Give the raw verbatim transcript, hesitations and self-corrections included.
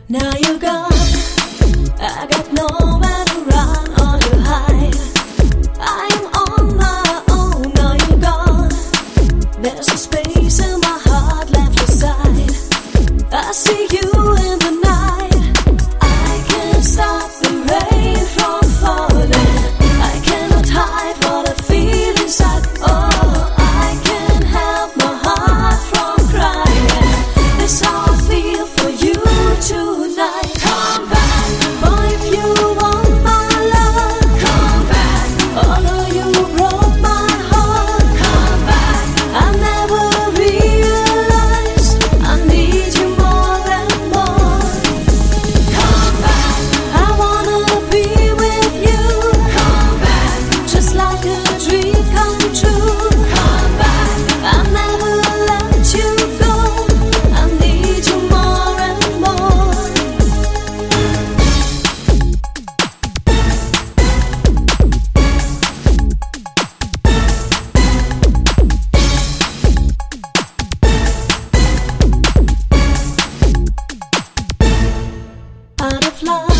Now you're gone, I got nowhere to run or to hide. I am on my own, now you're gone. There's a space in my heart left aside. I see you in the night. I can't stop the rain from falling. I cannot hide what I feel inside. Oh, I can't help my heart from crying. This how I feel for you tonight. Come back, boy, if you want my love. Come back, although you broke my heart. Come back, I never realized I need you more and more. Come back, I wanna be with you. Come back, just like a dream come true. Come back, I never let you go. I need you more and more. Out of love.